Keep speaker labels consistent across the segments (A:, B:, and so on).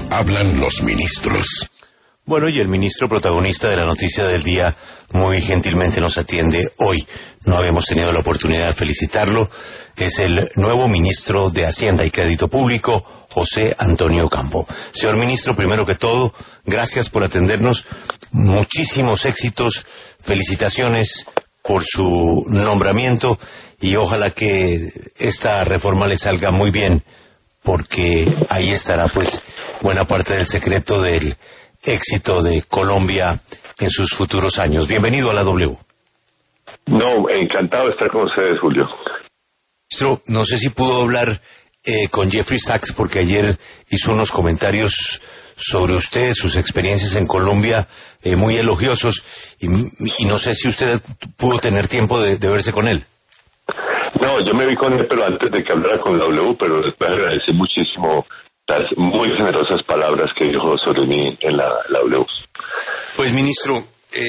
A: Hablan los ministros.
B: Bueno, y el ministro protagonista de la noticia del día muy gentilmente nos atiende hoy. No habíamos tenido la oportunidad de felicitarlo. Es el nuevo ministro de Hacienda y Crédito Público, José Antonio Campo. Señor ministro, primero que todo, gracias por atendernos. Muchísimos éxitos, felicitaciones por su nombramiento y ojalá que esta reforma le salga muy bien, porque ahí estará pues buena parte del secreto del éxito de Colombia en sus futuros años. Bienvenido a la W.
C: No, encantado de estar con ustedes, Julio.
B: Ministro, no sé si pudo hablar con Jeffrey Sachs, porque ayer hizo unos comentarios sobre usted, sus experiencias en Colombia, muy elogiosos, y no sé si usted pudo tener tiempo de verse con él.
C: No, yo me vi con él, pero antes de que hablara con la W, pero después agradecí muchísimo las muy generosas palabras que dijo sobre mí en la W.
B: Pues, ministro,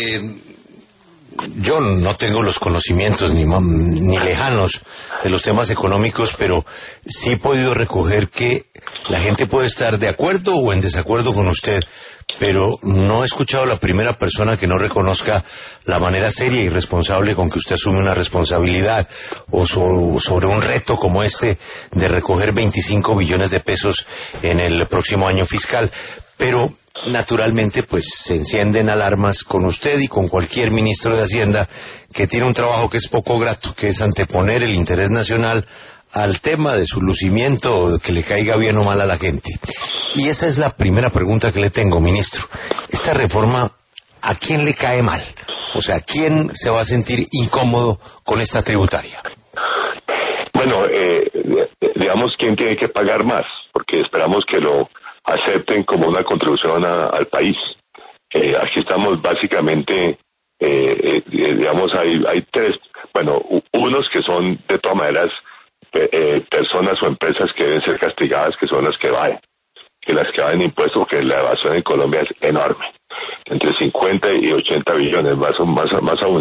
B: yo no tengo los conocimientos ni lejanos de los temas económicos, pero sí he podido recoger que la gente puede estar de acuerdo o en desacuerdo con usted, pero no he escuchado a la primera persona que no reconozca la manera seria y responsable con que usted asume una responsabilidad o sobre un reto como este de recoger 25 billones de pesos en el próximo año fiscal. Pero naturalmente pues se encienden alarmas con usted y con cualquier ministro de Hacienda que tiene un trabajo que es poco grato, que es anteponer el interés nacional al tema de su lucimiento o de que le caiga bien o mal a la gente. Y esa es la primera pregunta que le tengo, ministro. Esta reforma, ¿a quién le cae mal? O sea, ¿quién se va a sentir incómodo con esta tributaria?
C: Bueno, digamos, ¿quién tiene que pagar más? Porque esperamos que lo acepten como una contribución al país. Aquí estamos básicamente, digamos, hay tres, bueno, unos que son de todas maneras personas o empresas que deben ser castigadas, que son las que evaden impuestos, porque la evasión en Colombia es enorme, entre 50 y 80 billones, más aún,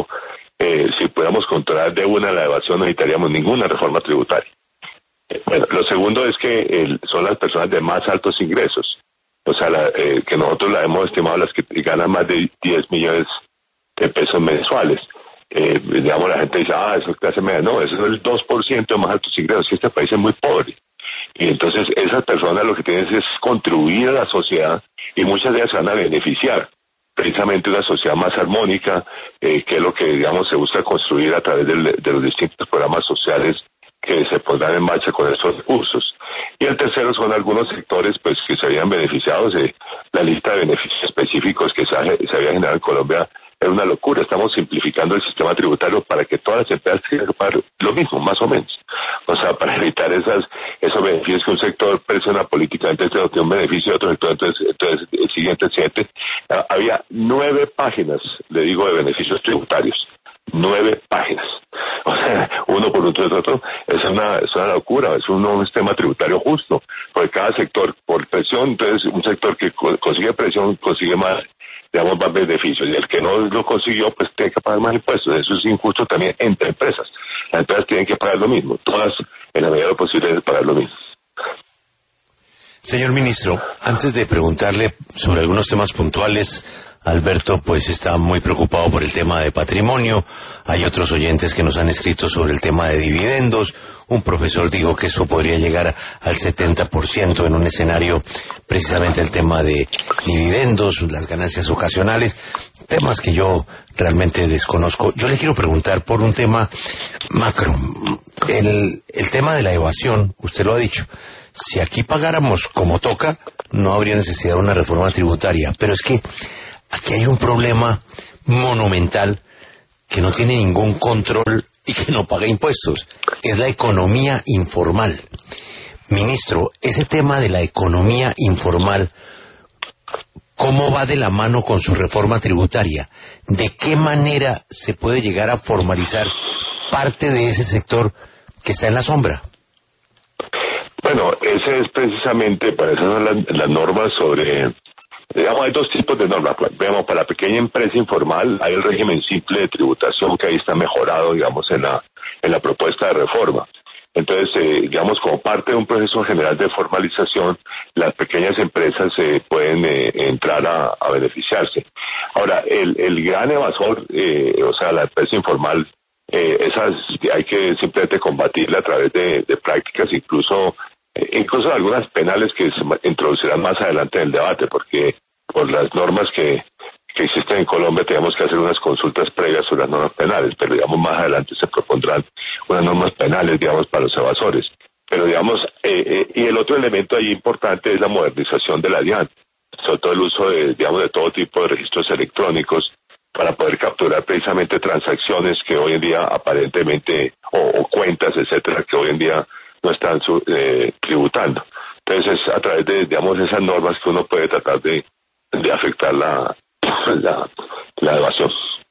C: si pudiéramos controlar de una la evasión no necesitaríamos ninguna reforma tributaria. Bueno, lo segundo es que son las personas de más altos ingresos, o sea, que nosotros la hemos estimado las que ganan más de 10 millones de pesos mensuales. Digamos, la gente dice, eso es clase media. No, eso es el 2% de más altos ingresos, que este país es muy pobre. Y entonces esas personas lo que tienen es contribuir a la sociedad y muchas de ellas se van a beneficiar. Precisamente una sociedad más armónica, que es lo que, digamos, se busca construir a través de los distintos programas sociales que se pondrán en marcha con esos recursos. Y el tercero son algunos sectores pues que se habían beneficiado de la lista de beneficios específicos que se había generado en Colombia. Es una locura. Estamos simplificando el sistema tributario para que todas las empresas tengan que pagar lo mismo, más o menos. O sea, para evitar esos beneficios que un sector presiona políticamente, tiene un beneficio de otro sector, entonces el siguiente. Había 9 páginas, le digo, de beneficios tributarios. 9 páginas. O sea, uno por otro, es una locura, es un sistema tributario justo, porque cada sector, por presión, entonces un sector que consigue presión, consigue más, digamos, más beneficios, y el que no lo consiguió, pues tiene que pagar más impuestos. Eso es injusto también entre empresas. Las empresas tienen que pagar lo mismo, todas en la medida de lo posible deben pagar lo mismo.
B: Señor ministro, antes de preguntarle sobre algunos temas puntuales, Alberto pues está muy preocupado por el tema de patrimonio, hay otros oyentes que nos han escrito sobre el tema de dividendos, un profesor dijo que eso podría llegar al 70% en un escenario precisamente el tema de dividendos, las ganancias ocasionales, temas que yo realmente desconozco. Yo le quiero preguntar por un tema macro, el tema de la evasión, usted lo ha dicho, si aquí pagáramos como toca, no habría necesidad de una reforma tributaria, pero es que aquí hay un problema monumental que no tiene ningún control y que no paga impuestos. Es la economía informal. Ministro, ese tema de la economía informal, ¿cómo va de la mano con su reforma tributaria? ¿De qué manera se puede llegar a formalizar parte de ese sector que está en la sombra?
C: Bueno, ese es precisamente, para eso son las normas sobre... Digamos, hay dos tipos de normas. Veamos, para la pequeña empresa informal hay el régimen simple de tributación que ahí está mejorado, digamos, en la propuesta de reforma. Entonces, digamos, como parte de un proceso general de formalización, las pequeñas empresas pueden entrar a beneficiarse. Ahora, el gran evasor, o sea, la empresa informal, esas hay que simplemente combatirla a través de prácticas, incluso algunas penales que se introducirán más adelante en el debate, porque por las normas que existen en Colombia tenemos que hacer unas consultas previas sobre las normas penales, pero digamos más adelante se propondrán unas normas penales, digamos, para los evasores. Pero digamos, y el otro elemento ahí importante es la modernización de la DIAN, sobre todo el uso de todo tipo de registros electrónicos para poder capturar precisamente transacciones que hoy en día aparentemente, o cuentas, etcétera, que hoy en día no están tributando. Entonces es a través de, digamos, esas normas que uno puede tratar de afectar la evasión.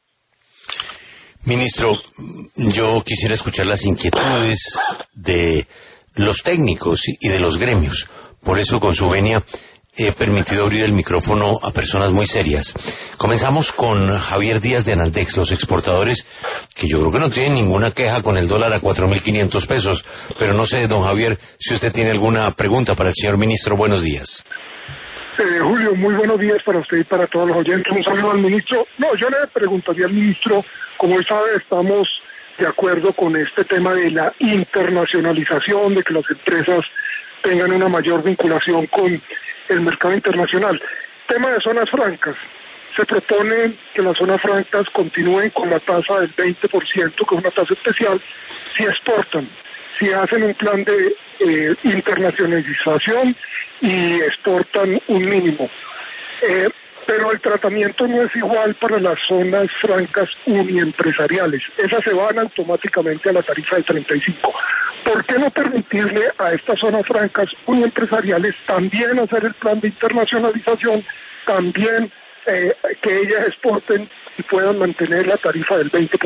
B: Ministro, yo quisiera escuchar las inquietudes de los técnicos y de los gremios. Por eso, con su venia, he permitido abrir el micrófono a personas muy serias. Comenzamos con Javier Díaz de Anandex, los exportadores, que yo creo que no tienen ninguna queja con el dólar a 4.500 pesos. Pero no sé, don Javier, si usted tiene alguna pregunta para el señor ministro. Buenos días.
D: Julio, muy buenos días para usted y para todos los oyentes. Un saludo al ministro. No, yo le preguntaría al ministro, como él sabe, estamos de acuerdo con este tema de la internacionalización, de que las empresas tengan una mayor vinculación con el mercado internacional. Tema de zonas francas. Se propone que las zonas francas continúen con la tasa del 20%, que es una tasa especial, si exportan, si hacen un plan de internacionalización y exportan un mínimo. Pero el tratamiento no es igual para las zonas francas uniempresariales. Esas se van automáticamente a la tarifa del 35. ¿Por qué no permitirle a estas zonas francas uniempresariales también hacer el plan de internacionalización, también que ellas exporten y puedan mantener la tarifa del 20%?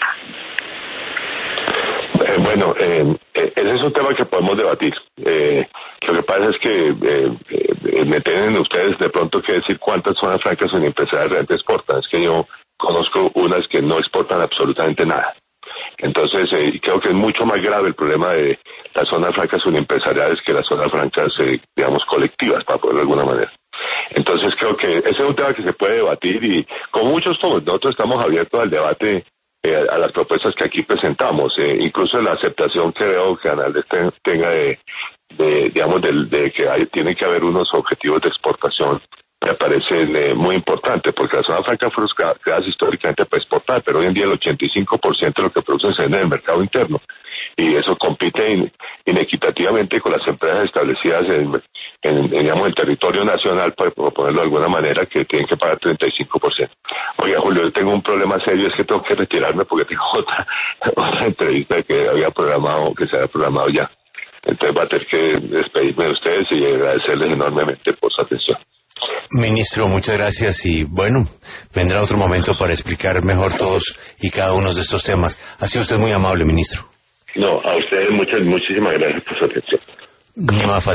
C: Bueno, ese es un tema que podemos debatir. Lo que pasa es que me tienen ustedes de pronto que decir cuántas zonas francas uniempresariales realmente exportan. Es que yo conozco unas que no exportan absolutamente nada. Entonces, creo que es mucho más grave el problema de las zonas francas uniempresariales que las zonas francas, digamos, colectivas, para ponerlo de alguna manera. Entonces, creo que ese es un tema que se puede debatir y con muchos tonos. Nosotros estamos abiertos al debate, a las propuestas que aquí presentamos, incluso la aceptación que veo que Anandex tenga de que tiene que haber unos objetivos de exportación, me parece muy importante, porque las zonas francas fueron creadas históricamente para exportar, pero hoy en día el 85% de lo que producen es en el mercado interno, y eso compite inequitativamente con las empresas establecidas en el territorio nacional, por ponerlo de alguna manera, que tienen que pagar 35%. Oiga, Julio, yo tengo un problema serio, es que tengo que retirarme porque tengo otra entrevista que se había programado ya. Entonces va a tener que despedirme de ustedes y agradecerles enormemente por su atención.
B: Ministro, muchas gracias y bueno, vendrá otro momento para explicar mejor todos y cada uno de estos temas. Ha sido usted muy amable, ministro.
C: No, a ustedes muchísimas gracias por su atención.
B: No